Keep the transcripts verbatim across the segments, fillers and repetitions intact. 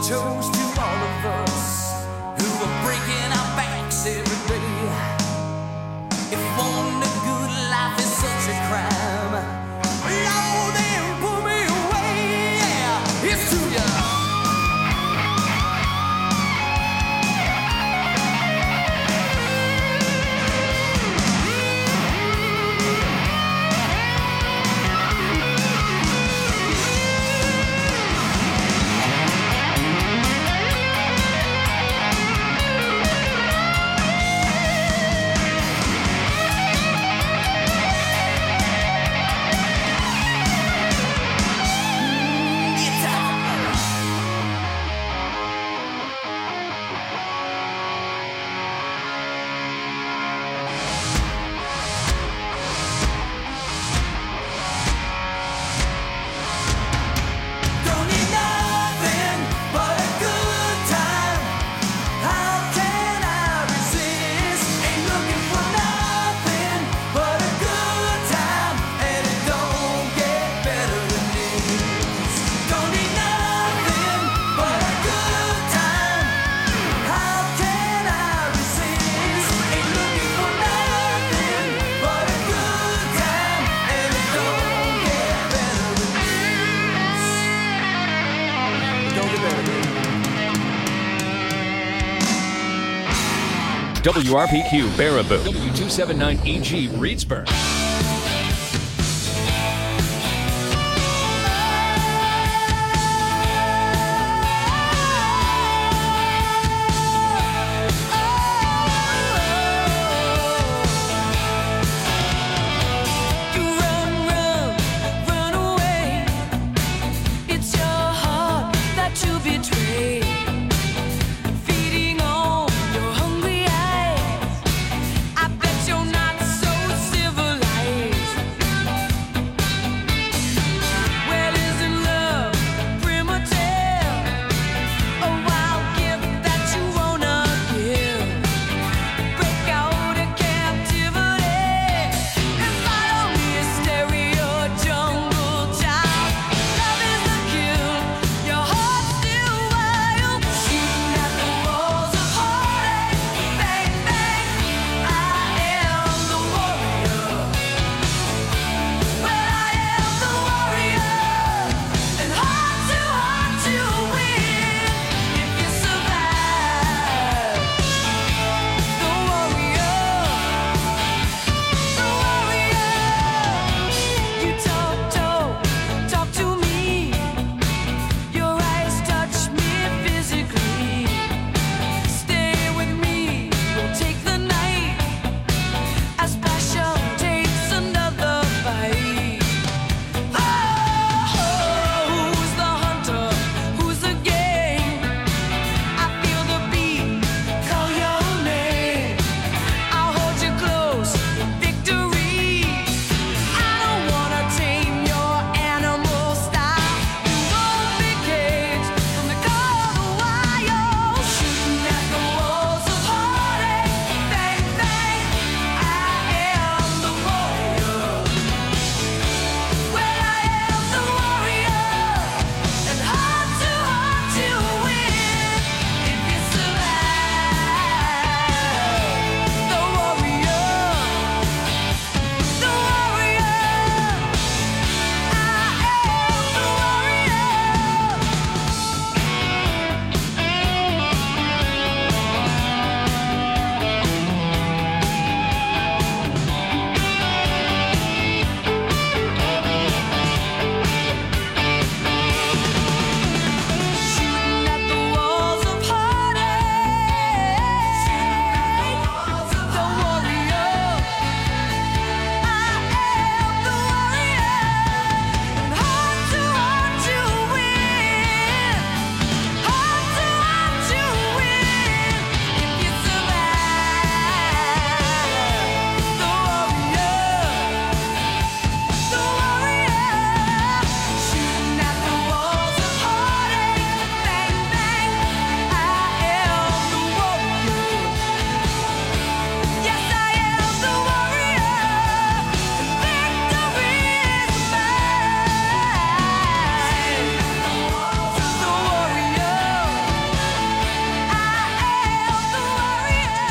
toast to all of us who are breaking our backs every day. If wanting a good life is such a crime, Lord, then pull me away. Yeah, it's to you. W R P Q Baraboo, W two seventy-nine E G Reedsburg. I bet you're not so civilized.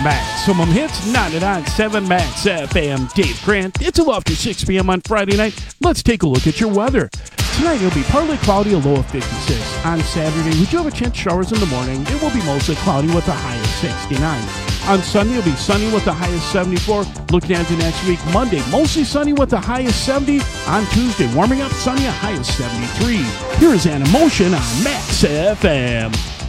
Maximum Hits, ninety-nine point seven Max F M. Dave Grant. It's a little after six p.m. on Friday night. Let's take a look at your weather. Tonight it'll be partly cloudy, a low of fifty-six. On Saturday, we do have a chance of showers in the morning. It will be mostly cloudy with a high of sixty-nine. On Sunday, it'll be sunny with a high of seventy-four. Looking into next week, Monday, mostly sunny with a high of seventy. On Tuesday, warming up, sunny, a high of seventy-three. Here is Animotion on Max F M.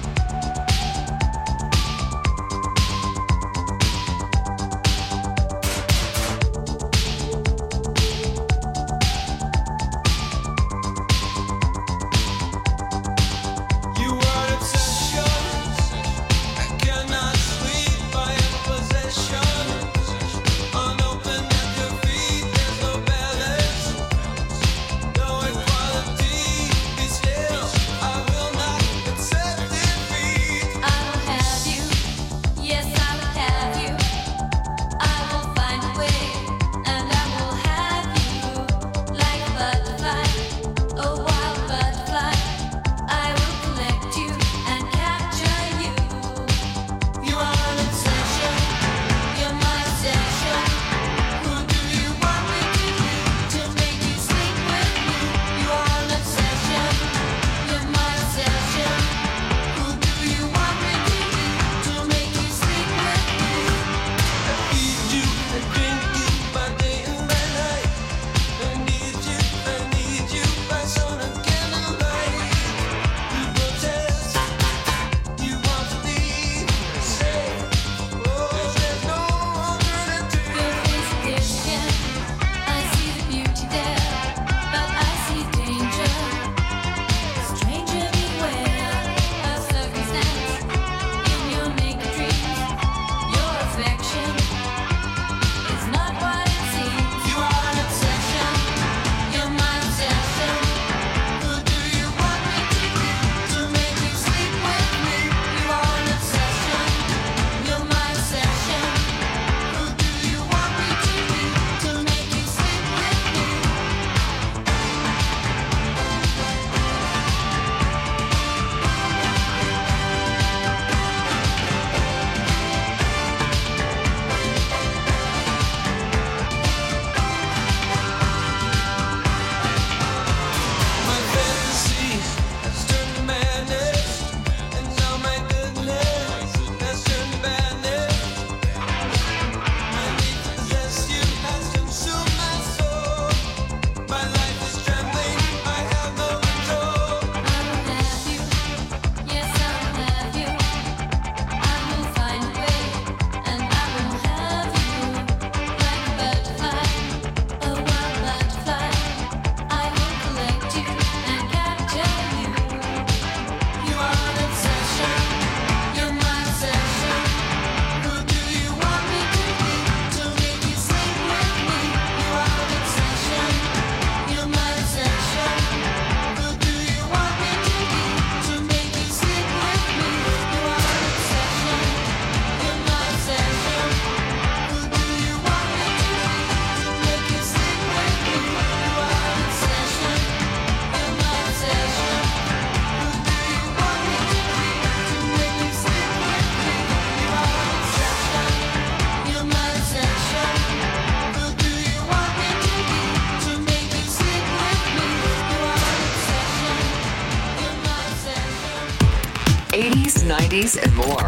eighties, nineties, and more.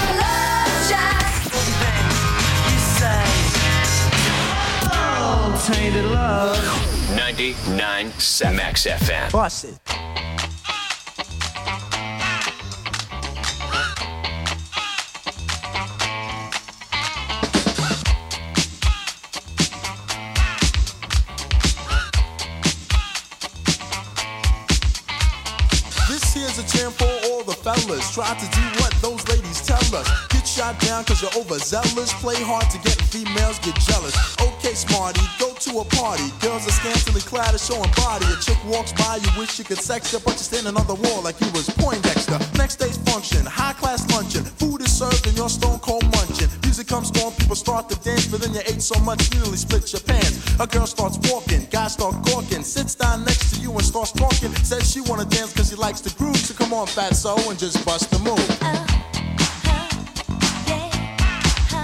Tainted love. ninety-nine point seven Max F M. Bust it. This here's a jam for all the fellas. Try to do what those ladies tell us. Get shot down cause you're overzealous. Play hard to get females get jealous. Okay, smarty, go to a party. Girls are scantily clad, are showing body. A chick walks by, you wish you could sex her, but you're standing on the wall like you was Poindexter. Next day's function, high class luncheon. Food is served and you're stone cold munching. Music comes on, people start to dance, but then you ate so much you nearly split your pants. A girl starts walking, guys start gawking, sits down next to you and starts talking. Says she wanna dance cause she likes the groove, so come on fatso and just bust the move. Oh, oh, yeah, oh.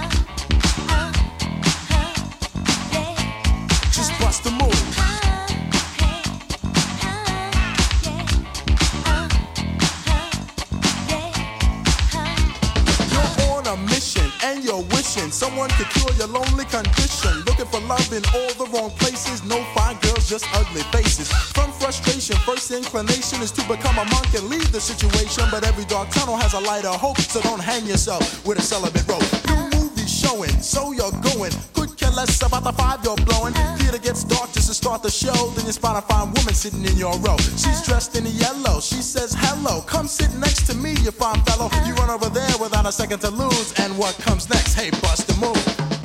wishing someone could cure your lonely condition. Looking for love in all the wrong places. No fine girls, just ugly faces. From frustration, first inclination is to become a monk and leave the situation. But every dark tunnel has a light of hope, so don't hang yourself with a celibate rope. New movies showing, so you're going. Could care less about the five you're blowing. Theater gets dark just to start the show. Then you spot a fine woman sitting in your row. She's dressed in yellow. She says hello. Come sit next to me, you fine fellow. You run over there without a second to lose. And what comes next? Hey, bust the move.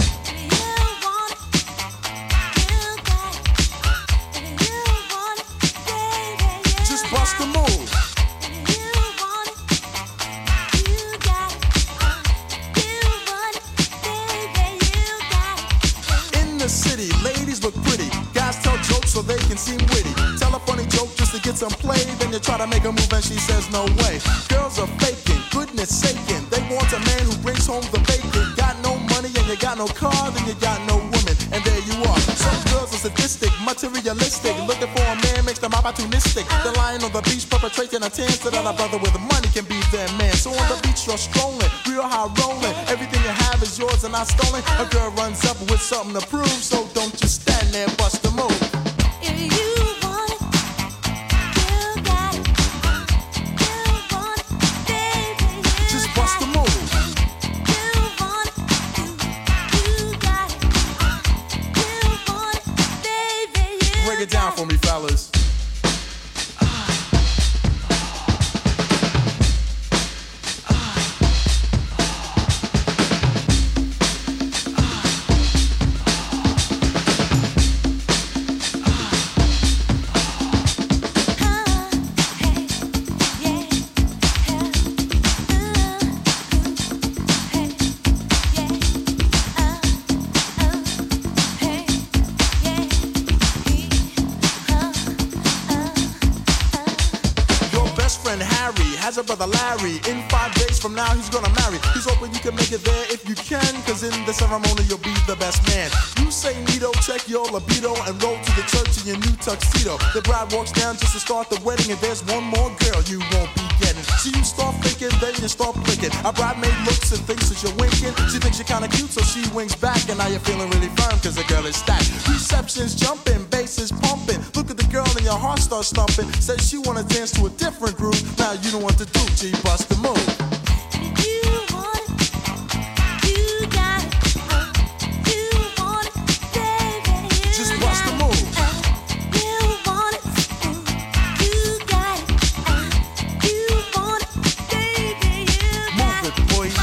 Just bust the move. In the city, ladies look pretty. Guys tell jokes so they can seem witty. Tell a funny joke just to get some play. Then you try to make a move and she says no way. Girls are faking, goodness saking. They want a man who brings home the bacon. Got no money and you got no car, then you got no woman. And there you are. Some girls are sadistic, materialistic. Looking for a man makes them opportunistic. They're lying on the beach perpetrating a tan so that a brother with money can be their man. So on the beach you're strolling, real high rolling. Everything you have is yours and not stolen. A girl runs up with something to prove, so don't just stand there, bust the move. If you want it, you got it. You want it, baby, you Just bust the move. You want it, you, you got it. You want it, baby, you Break it down for me, fellas. Has a brother Larry. In five days from now he's gonna marry. He's hoping you can make it there if you can, cause in the ceremony you'll be the best man. You say Nito, check your libido and roll to the church in your new tuxedo. The bride walks down just to start the wedding, and there's one more girl you won't be getting. So you start thinking, then you start blinking. A bridemaid looks and thinks that you're winking. She thinks you're kinda cute, so she winks back, and now you're feeling really firm cause the girl is stacked. Reception's jumping, bass is pumping. Look at the girl and your heart starts thumping. Says she wanna dance to a different groove. Now you don't want to do, G, bust the move. You want it, you got it. You want it, baby, you Just got bust the it. move. You want it, you got it. You want it, baby, you got Move it, boy.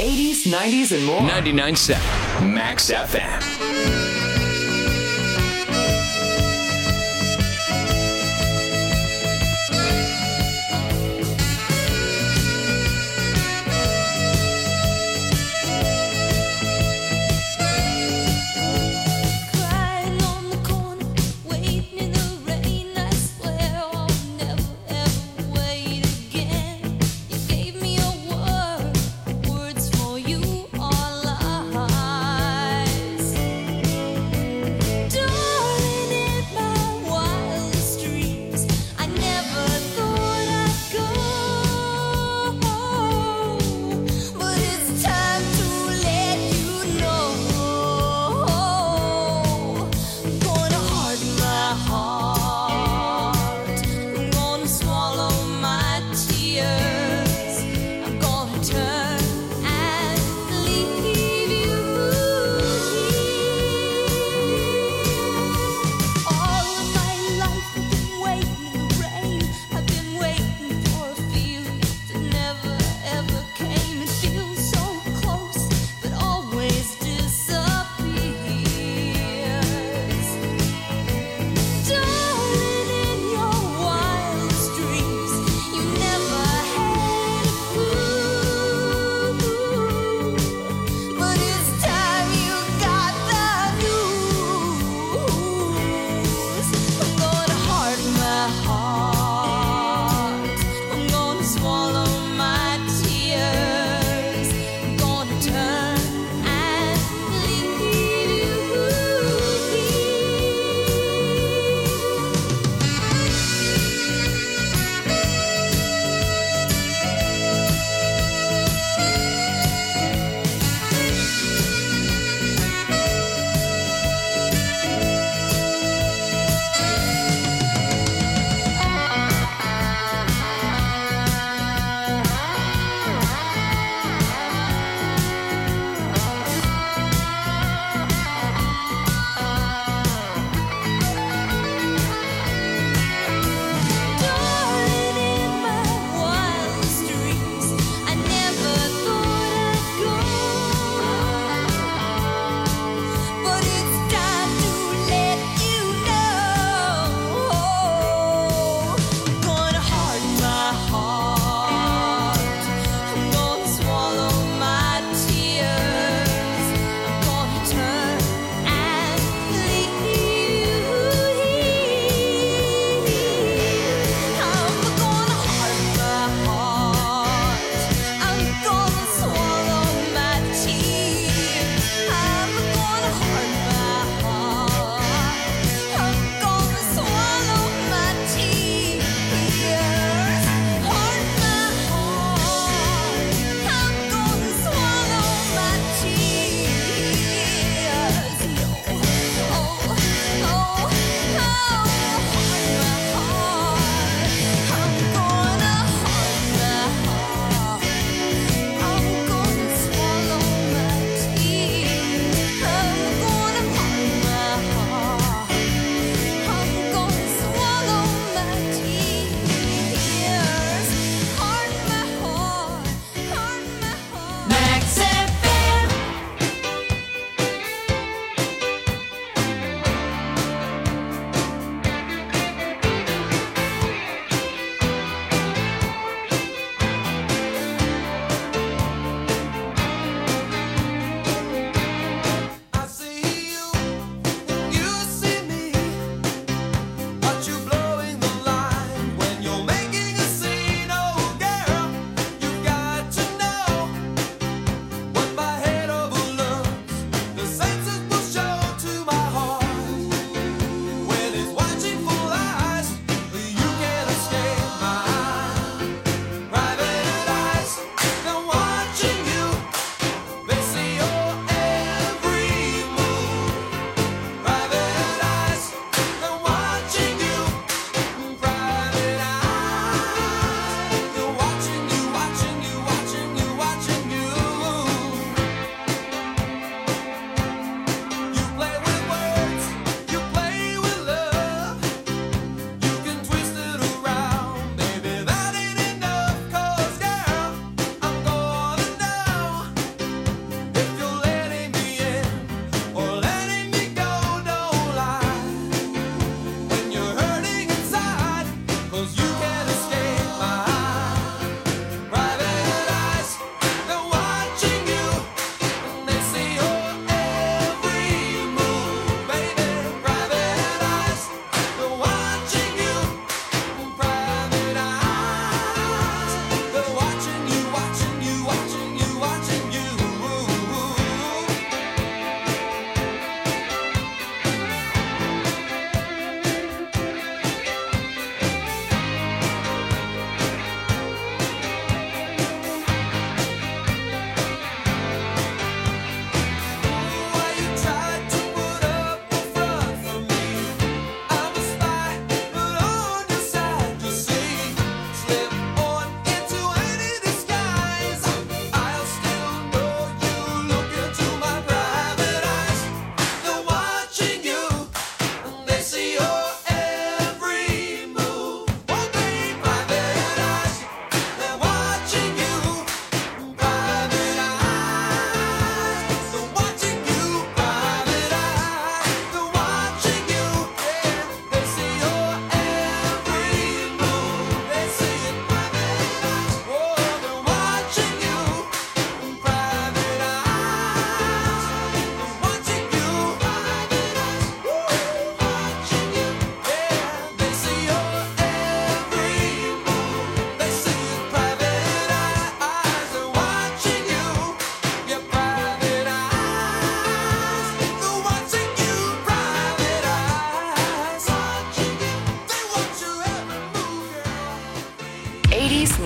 eighties, nineties, and more. ninety-nine point seven Max F M. Crying on the corner, waiting in the rain. I swear I'll never ever wait again. You gave me a word, words for you are lies.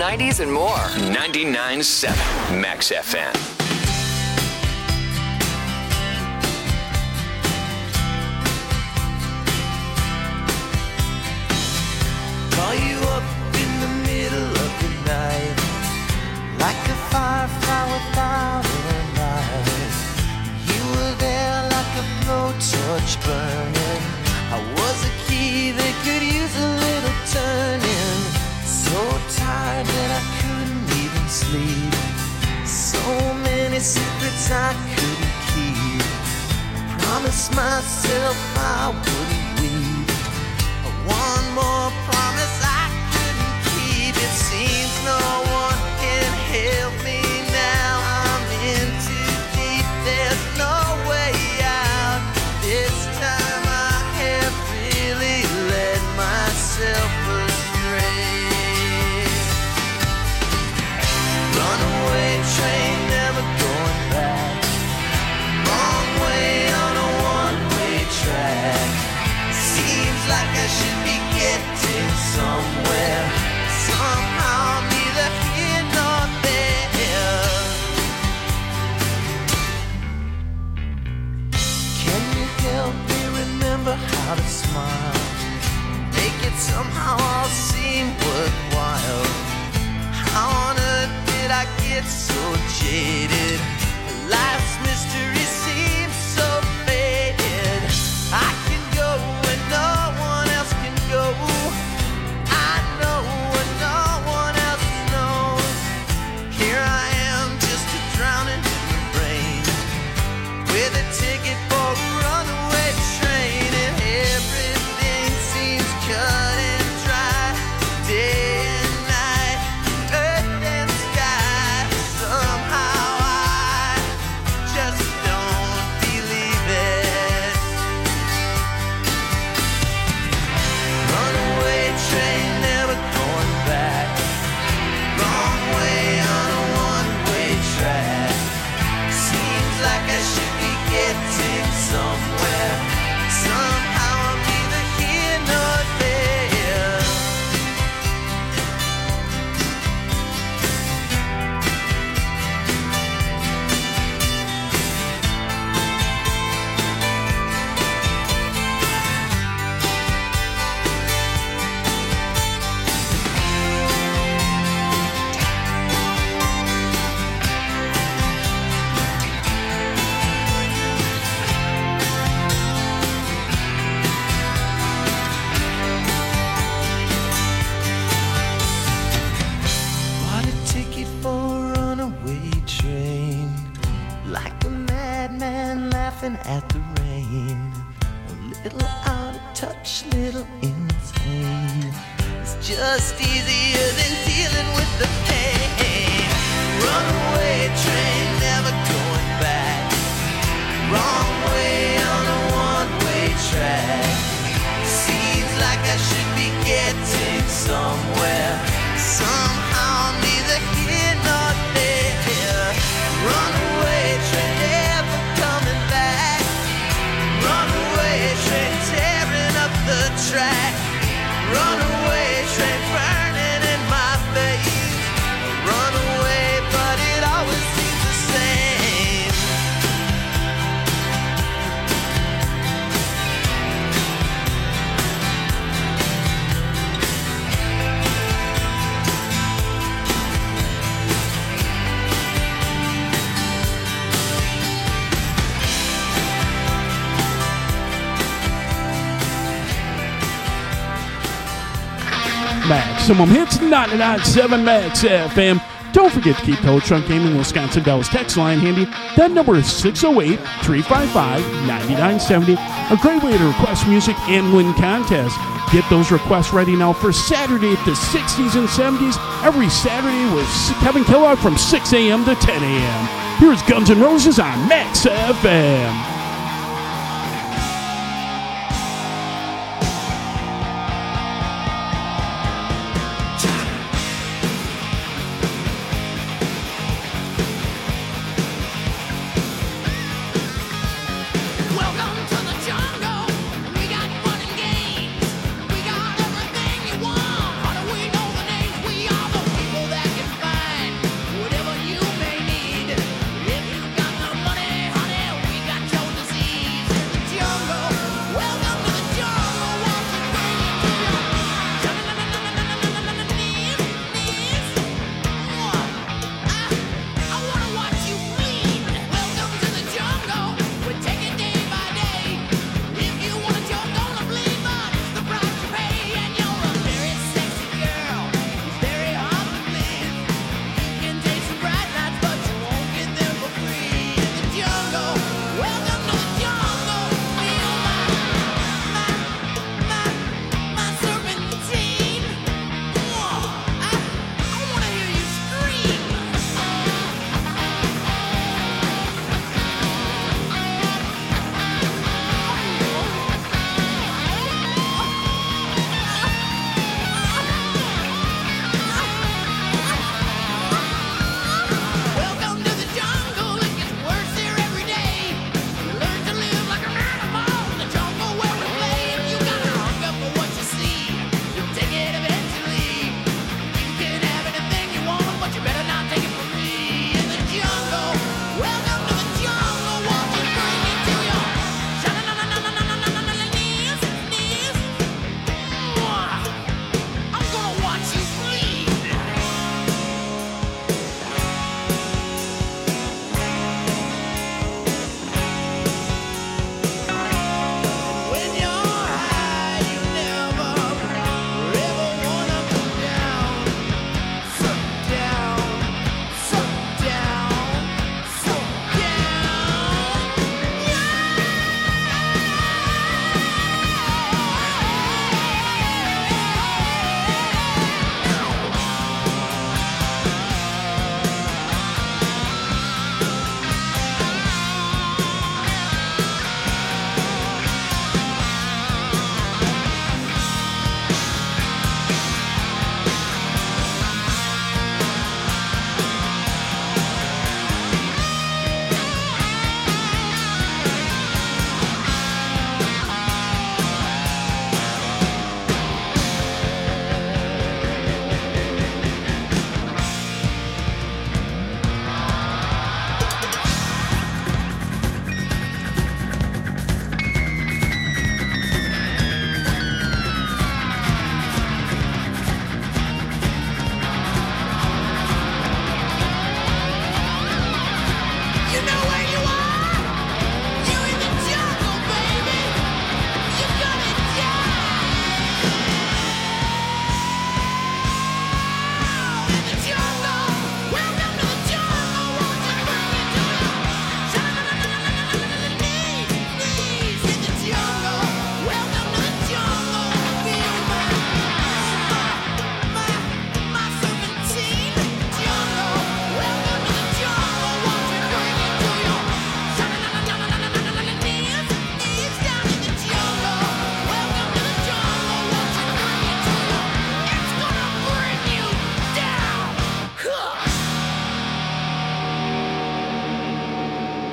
nineties and more. ninety-nine point seven Max F M. Call you up in the middle of the night, like a firefly without a light. You were there like a blowtorch burning. I was a key that could use a little turning. So tired that I couldn't even sleep. So many secrets I couldn't keep. Promised myself I wouldn't weep. One more promise I couldn't keep. It seems no one can help me now. I'm in too deep. There's no way out. This time I have really led myself astray. Runaway train, never going back. Wrong way on a one-way track. Seems like I should be getting somewhere. Somehow I'm neither here nor there. Can you help me remember how to smile? Make it somehow all seem worthwhile. How on earth did I get so jaded? Life's mystery seems so faded. I can go where no one else can go. I know what no one else knows. Here I am, just a drowning in the rain, with a ticket for a runaway train, and everything seems cut and dry. Day and night, earth and sky. Somehow I just don't believe it. Runaway train, never going back. Wrong way on a one-way track. Seems like I should be getting somewhere. Somehow I'm neither here nor there. Bought a ticket for a runaway train, like a madman laughing at the rain. A little out of touch, little insane. It's just easier than dealing with the pain. Runaway train, never going back. Wrong way on a one-way track. Seems like I should be getting somewhere. Somehow I'm neither here nor there. Runaway train, never coming back. Runaway train, tearing up the track. Runaway train, burning in my face. Runaway, but it always seems the same. Maximum Hits, ninety-nine point seven Max F M. Don't forget to keep Toad Trunk Gaming Wisconsin Dells text line handy. That number is six oh eight, three five five, nine nine seven oh. A great way to request music and win contests. Get those requests ready now for Saturday at the sixties and seventies. Every Saturday with Kevin Kellogg from six a.m. to ten a.m. Here's Guns N' Roses on Max F M. People that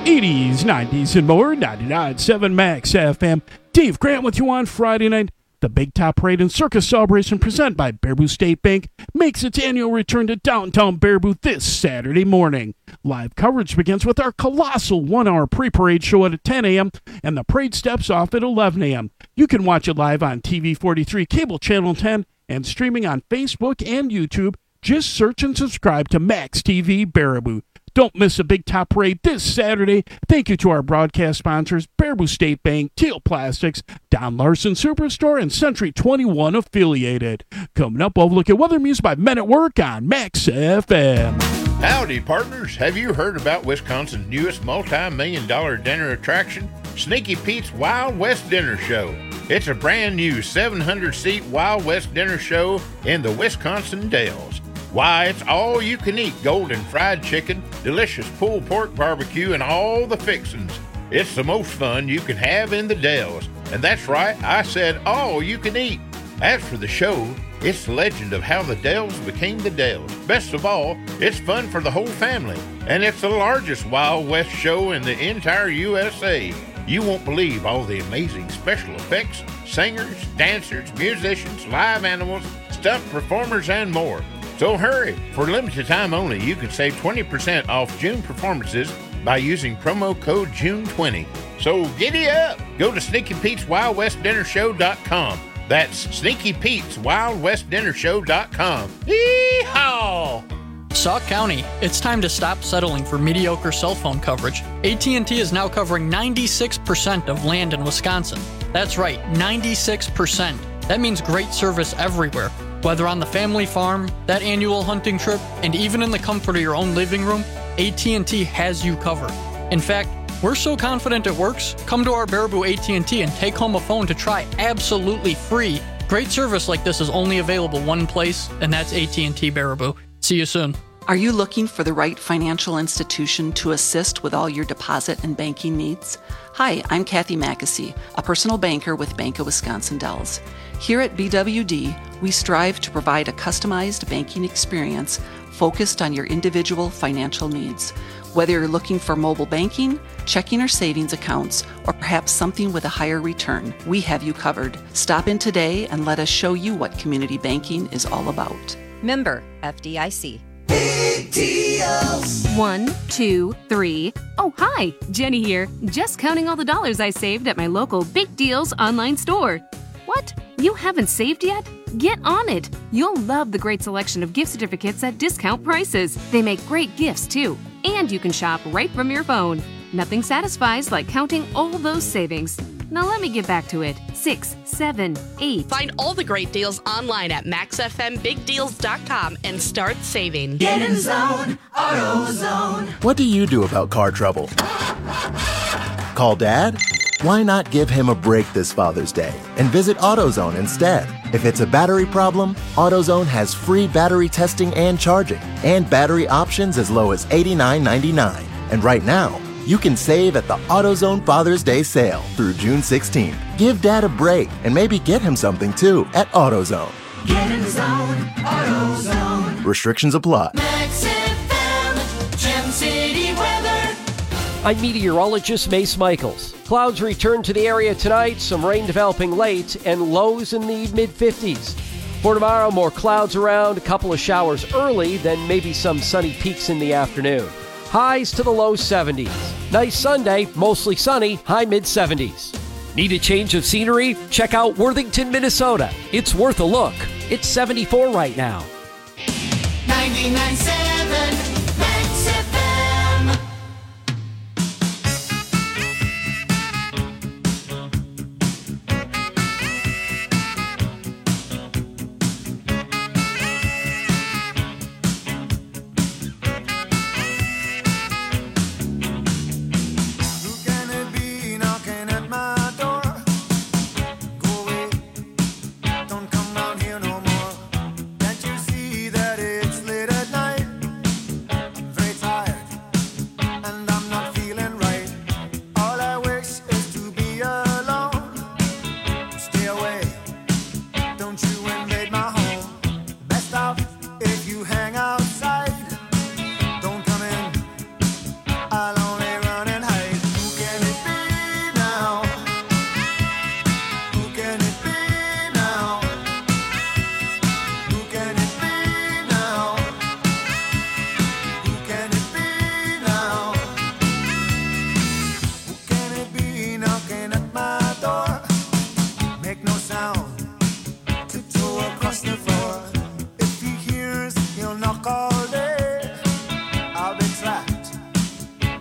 eighties, nineties, and more. ninety-nine point seven Max F M. Dave Grant with you on Friday night. The Big Top Parade and Circus Celebration presented by Baraboo State Bank makes its annual return to downtown Baraboo this Saturday morning. Live coverage begins with our colossal one-hour pre-parade show at ten a.m. and the parade steps off at eleven a.m. You can watch it live on T V forty-three, Cable Channel ten, and streaming on Facebook and YouTube. Just search and subscribe to Max T V Baraboo. Don't miss a Big Top Parade this Saturday. Thank you to our broadcast sponsors, Baraboo State Bank, Teal Plastics, Don Larson Superstore, and Century twenty-one affiliated. Coming up, we'll look at weather music by Men at Work on Max F M. Howdy, partners. Have you heard about Wisconsin's newest multi-million dollar dinner attraction? Sneaky Pete's Wild West Dinner Show. It's a brand new seven hundred seat Wild West Dinner Show in the Wisconsin Dells. Why, it's all you can eat golden fried chicken, delicious pulled pork barbecue, and all the fixins. It's the most fun you can have in the Dells. And that's right, I said all you can eat. As for the show, it's the legend of how the Dells became the Dells. Best of all, it's fun for the whole family. And it's the largest Wild West show in the entire U S A. You won't believe all the amazing special effects, singers, dancers, musicians, live animals, stuffed performers, and more. So hurry! For limited time only, you can save twenty percent off June performances by using promo code June twenty. So giddy up! Go to Sneaky Pete's Wild West Dinner Show dot com. That's Sneaky Pete's Wild West Dinner Show dot com. Yee-haw! Sauk County, it's time to stop settling for mediocre cell phone coverage. A T and T is now covering ninety-six percent of land in Wisconsin. That's right, ninety-six percent. That means great service everywhere. Whether on the family farm, that annual hunting trip, and even in the comfort of your own living room, A T and T has you covered. In fact, we're so confident it works, come to our Baraboo A T and T and take home a phone to try absolutely free. Great service like this is only available one place, and that's A T and T Baraboo. See you soon. Are you looking for the right financial institution to assist with all your deposit and banking needs? Hi, I'm Kathy Mackesy, a personal banker with Bank of Wisconsin Dells. Here at B W D, we strive to provide a customized banking experience focused on your individual financial needs. Whether you're looking for mobile banking, checking or savings accounts, or perhaps something with a higher return, we have you covered. Stop in today and let us show you what community banking is all about. Member F D I C. Big deals. One, two, three. Oh, hi, Jenny here. Just counting all the dollars I saved at my local Big Deals online store. What? You haven't saved yet? Get on it. You'll love the great selection of gift certificates at discount prices. They make great gifts, too. And you can shop right from your phone. Nothing satisfies like counting all those savings. Now let me get back to it. Six, seven, eight. Find all the great deals online at max f m big deals dot com and start saving. Get in zone, AutoZone. What do you do about car trouble? Call Dad? Why not give him a break this Father's Day and visit AutoZone instead? If it's a battery problem, AutoZone has free battery testing and charging, and battery options as low as eighty-nine ninety-nine. And right now, you can save at the AutoZone Father's Day sale through June sixteenth. Give Dad a break and maybe get him something too at AutoZone. Get in zone, AutoZone. Restrictions apply. Max F M, Gem City weather. I'm meteorologist Mace Michaels. Clouds return to the area tonight, some rain developing late, and lows in the mid-fifties. For tomorrow, more clouds around, a couple of showers early, then maybe some sunny peaks in the afternoon. Highs to the low seventies. Nice Sunday, mostly sunny, high mid-seventies. Need a change of scenery? Check out Worthington, Minnesota. It's worth a look. It's seventy-four right now. ninety-nine point seven Max F M. Don't come down here no more. Can't you see that it's late at night?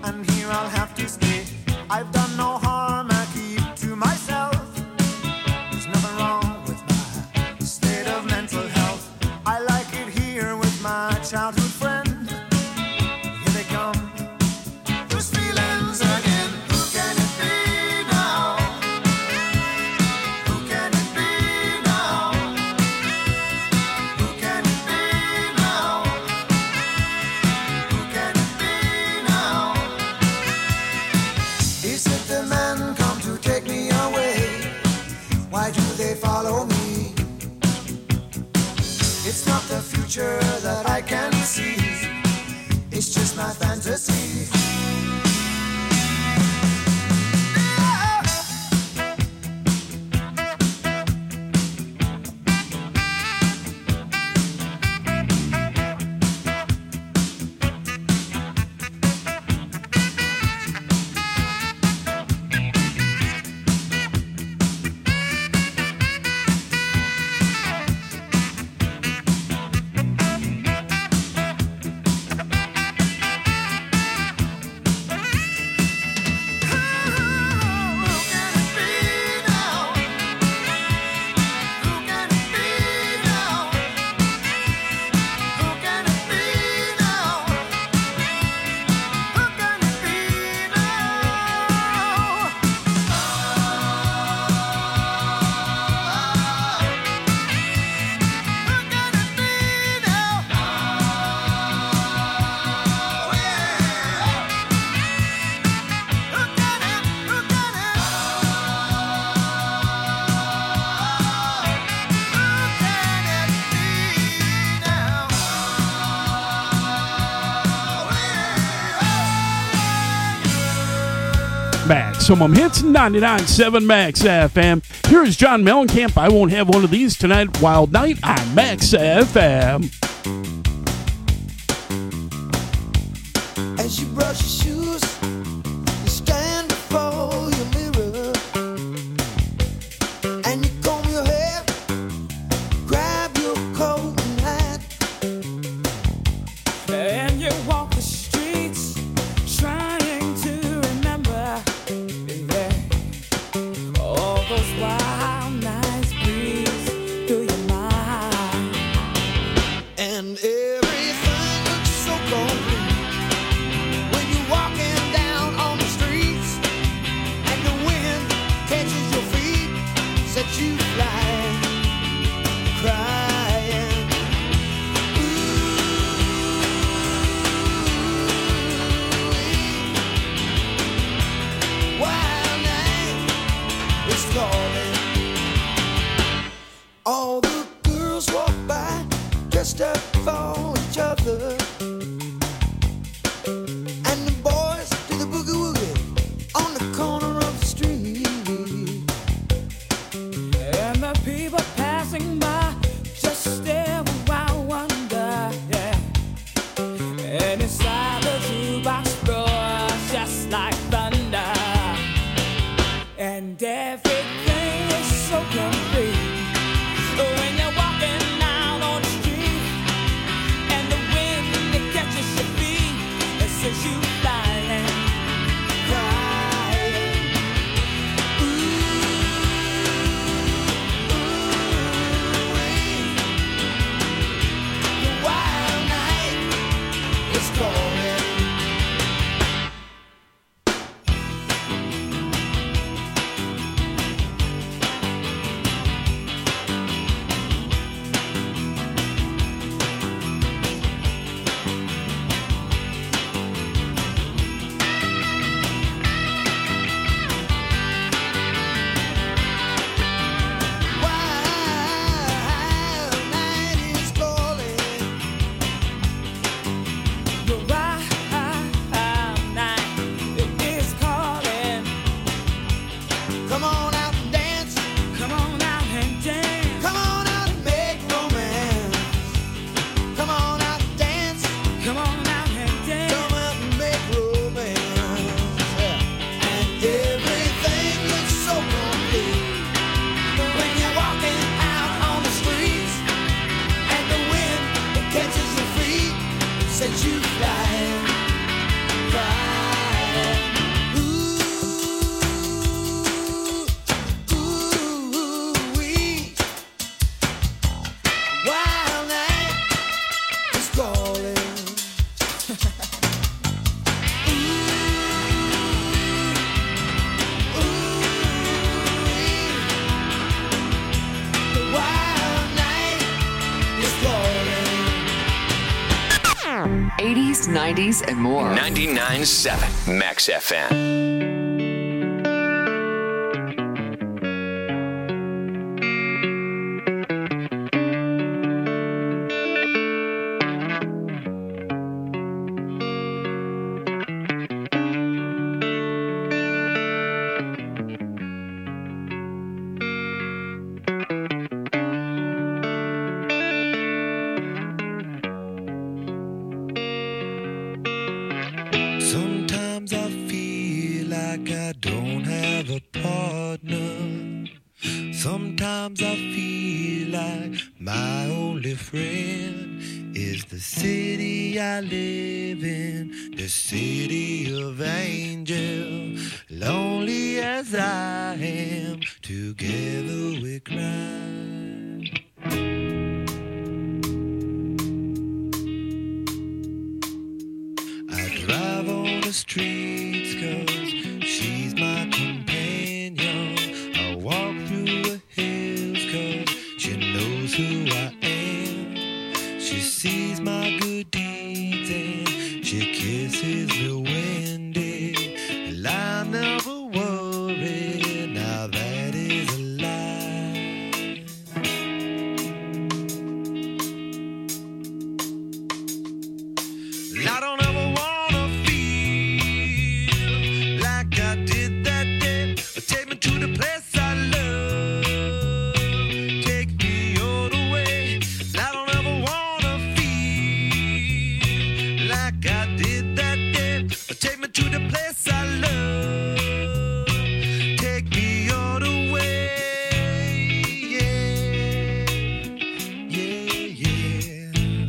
and here I'll have to stay. I've done no harm, I keep to myself. There's nothing wrong with my state of mental health. I like it here with my childhood friend. Here they come, those feelings again. Who can it be now? Who can it be now? Who can it be now? Who can it be now? Is it the men come to take me away? Why do they follow me? It's not the future that I can see. It's just my fantasy. Maximum Hits ninety-nine point seven Max F M. Here is John Mellencamp. I won't have one of these tonight. Wild Night on Max F M. As you brush your shoes, you stand before your mirror, and you comb your hair, grab your coat and hat, and you walk the streets trying to remember, yeah, all those wild nights breeze through your mind, and everything looks so complete. When you're walking down nineties, and more. ninety-nine point seven Max F M. Sometimes I feel like I don't have a partner. Sometimes I feel like my only friend is the city I live in, the city of angel. Lonely as I am, together we cry. I drive on the streets 'cause she's my companion. I walk through the hills 'cause she knows who I am. She sees my good deeds and she kisses me when day. And I never worry, now that is a lie. I don't ever wanna feel like I did that day. Take me to the place I love. Take me all the way. I don't ever wanna feel like I did that day. Take me to the place I love. Take me all the way. Yeah, yeah, yeah.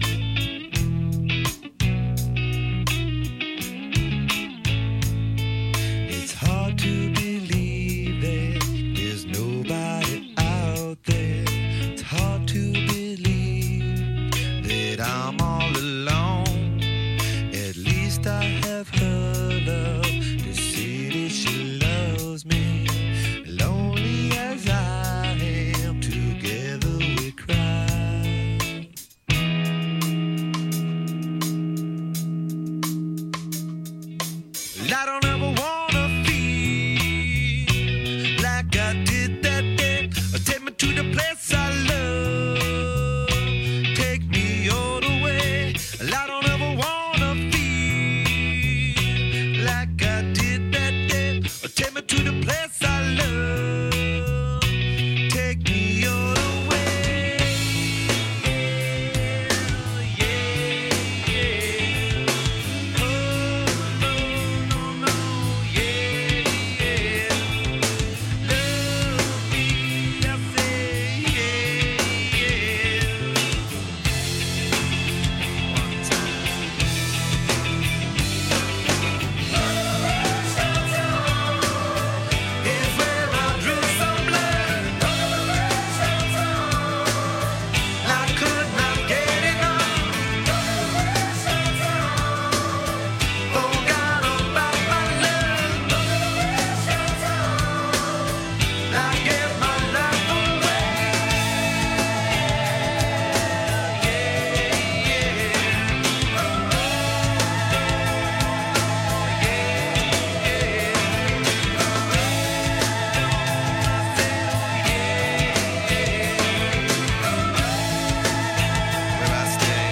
It's hard to believe that there's nobody out there. It's hard to believe that I'm all alone. At least I have her love. The city, she loves me. Lonely as I am, together we cry. I don't ever wanna feel like I did that day. Take me to the place I love. Take me all the way. I don't ever wanna feel like I did that day. Take me to the place I love. Take me all the way. Yeah, yeah. Oh, no, no, no, yeah, yeah. Love me, I say, yeah, yeah. One time. Is where I drew some blood. I could not get enough. Forgot about my love. I gave my life away. Where I stay.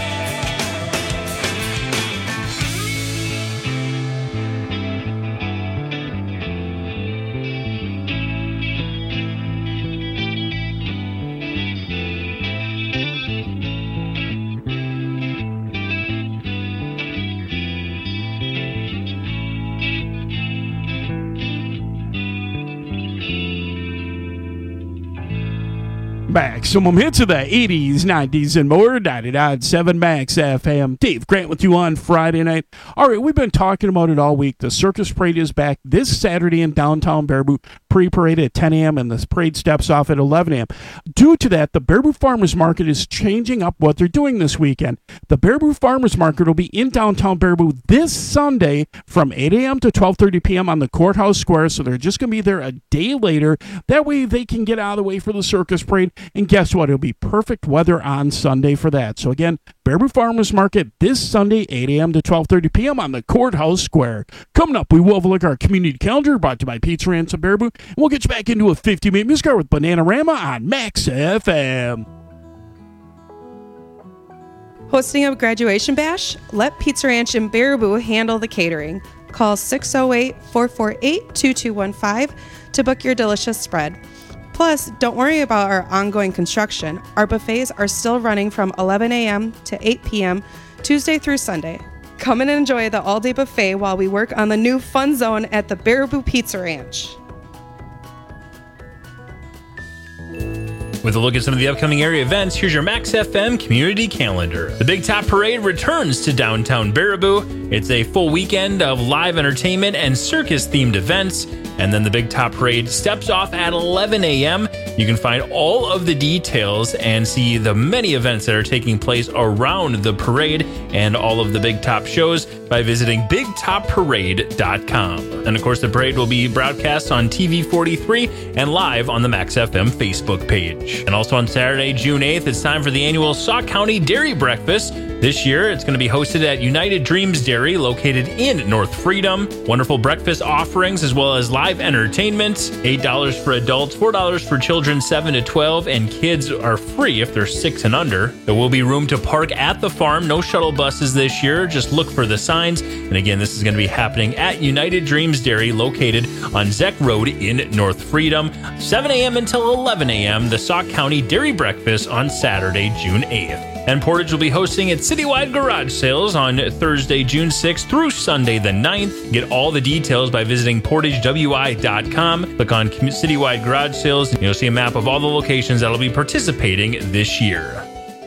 Maximum hits of the eighties, nineties, and more. ninety-nine point seven Max F M. Dave Grant with you on Friday night. All right, we've been talking about it all week. The Circus Parade is back this Saturday in downtown Baraboo. Pre-parade at ten a.m. and the parade steps off at eleven a.m. Due to that, the Baraboo Farmers Market is changing up what they're doing this weekend. The Baraboo Farmers Market will be in downtown Baraboo this Sunday from eight a.m. to twelve thirty p.m. on the Courthouse Square, so they're just going to be there a day later. That way they can get out of the way for the Circus Parade And guess what? It'll be perfect weather on Sunday for that. So again, Baraboo Farmers Market this Sunday, eight a.m. to twelve thirty p.m. on the Courthouse Square. Coming up, we will have a look at our community calendar brought to you by Pizza Ranch of Baraboo. And we'll get you back into a fifty-minute music hour with Bananarama on Max F M. Hosting a graduation bash? Let Pizza Ranch in Baraboo handle the catering. Call six oh eight, four four eight, two two one five to book your delicious spread. Plus, don't worry about our ongoing construction. Our buffets are still running from eleven a.m. to eight p.m. Tuesday through Sunday. Come and enjoy the all-day buffet while we work on the new fun zone at the Baraboo Pizza Ranch. With a look at some of the upcoming area events, here's your Max F M community calendar. The Big Top Parade returns to downtown Baraboo. It's a full weekend of live entertainment and circus-themed events. And then the Big Top Parade steps off at eleven a.m. You can find all of the details and see the many events that are taking place around the parade and all of the Big Top shows by visiting big top parade dot com. And of course, the parade will be broadcast on T V forty-three and live on the Max F M Facebook page. And also on Saturday, June eighth, it's time for the annual Sauk County Dairy Breakfast. This year, it's going to be hosted at United Dreams Dairy, located in North Freedom. Wonderful breakfast offerings as well as live entertainment. eight dollars for adults, four dollars for children seven to twelve, and kids are free if they're six and under. There will be room to park at the farm. No shuttle buses this year. Just look for the signs. And again, this is going to be happening at United Dreams Dairy, located on Zeck Road in North Freedom. seven a.m. until eleven a.m., the Sauk County Dairy Breakfast on Saturday, June eighth. And Portage will be hosting its citywide garage sales on Thursday, June sixth through Sunday the ninth. Get all the details by visiting portage w i dot com. Click on citywide garage sales and you'll see a map of all the locations that will be participating this year.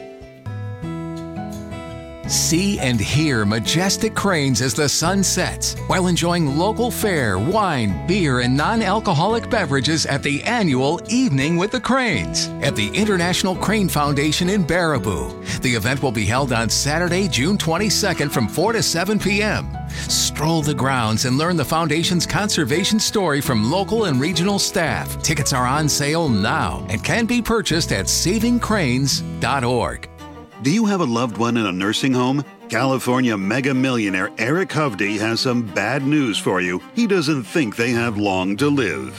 See and hear majestic cranes as the sun sets while enjoying local fare, wine, beer, and non-alcoholic beverages at the annual Evening with the Cranes at the International Crane Foundation in Baraboo. The event will be held on Saturday, June twenty-second from four to seven p.m. Stroll the grounds and learn the Foundation's conservation story from local and regional staff. Tickets are on sale now and can be purchased at saving cranes dot org. Do you have a loved one in a nursing home? California mega millionaire Eric Hovde has some bad news for you. He doesn't think they have long to live.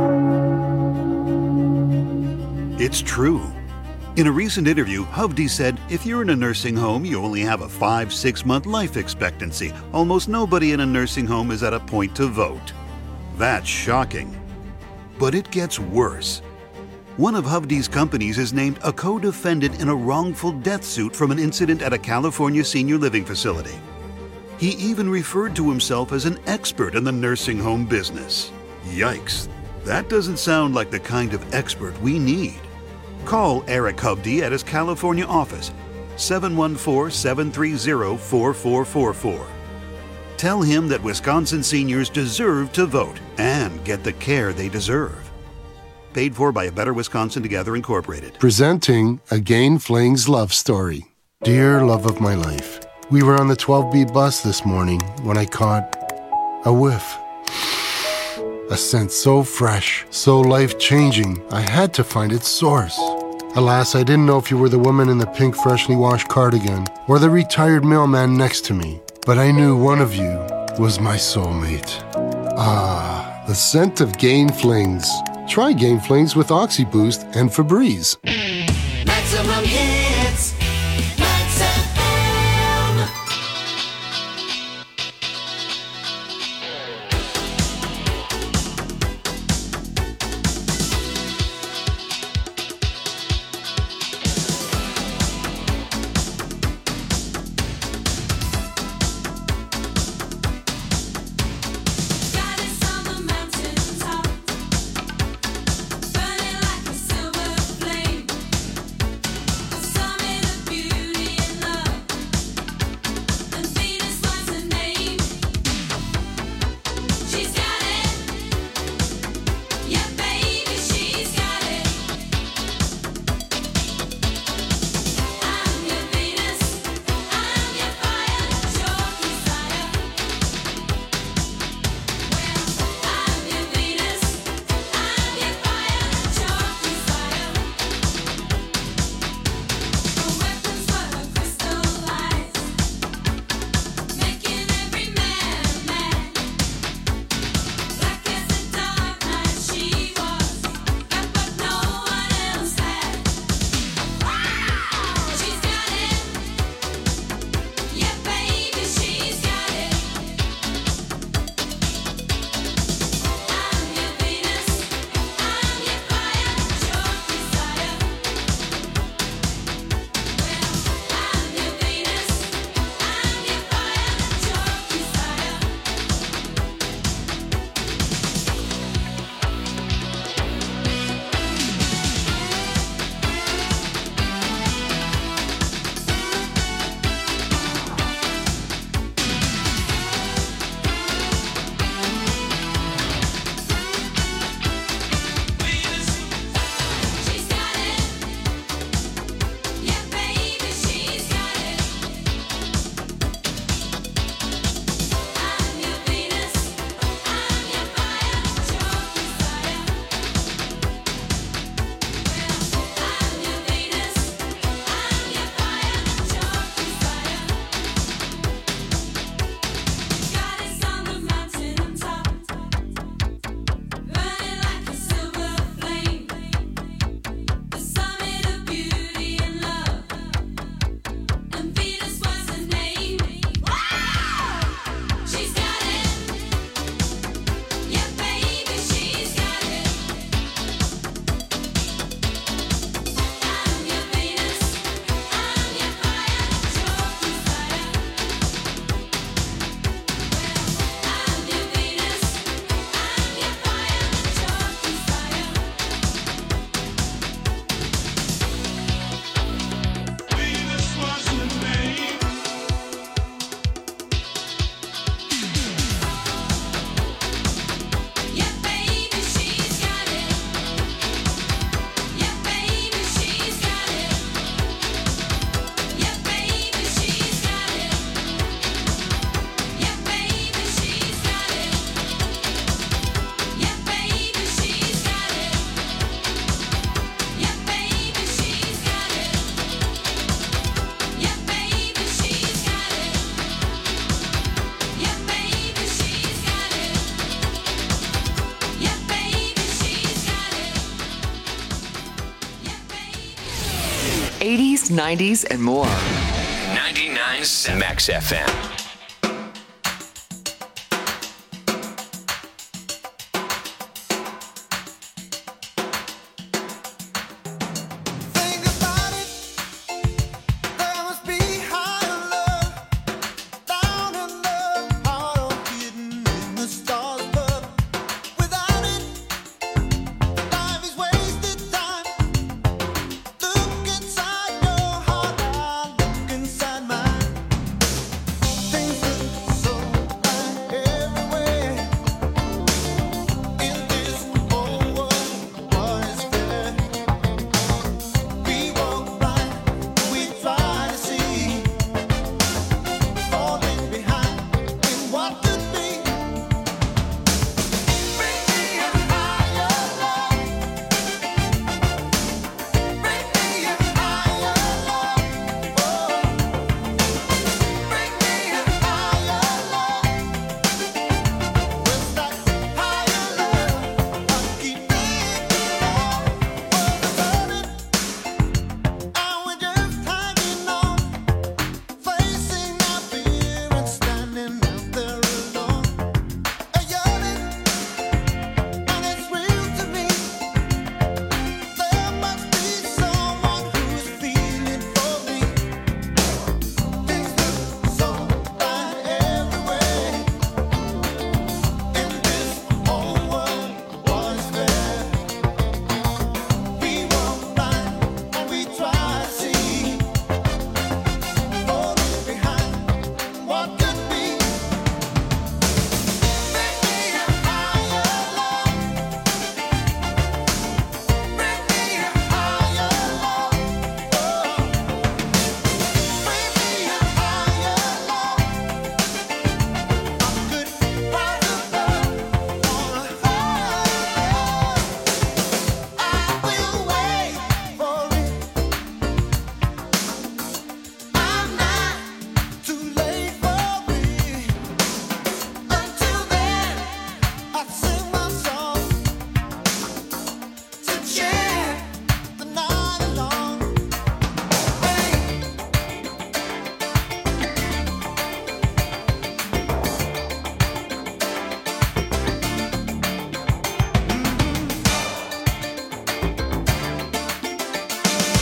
It's true. In a recent interview, Hovde said, if you're in a nursing home, you only have a five, six month life expectancy. Almost nobody in a nursing home is at a point to vote. That's shocking. But it gets worse. One of Hovde's companies is named a co-defendant in a wrongful death suit from an incident at a California senior living facility. He even referred to himself as an expert in the nursing home business. Yikes, that doesn't sound like the kind of expert we need. Call Eric Hovde at his California office, seven one four, seven three zero, four four four four. Tell him that Wisconsin seniors deserve to vote and get the care they deserve. Paid for by A Better Wisconsin Together Incorporated. Presenting Again Fling's love story. Dear love of my life, we were on the twelve B bus this morning when I caught a whiff. A scent so fresh, so life-changing, I had to find its source. Alas, I didn't know if you were the woman in the pink freshly washed cardigan or the retired mailman next to me, but I knew one of you was my soulmate. Ah, the scent of Gain Flings. Try Gain Flings with OxyBoost and Febreze. Maximum hits, Max F M. Burning like a silver flame. eighties, nineties, and more. ninety-nine point seven Max F M.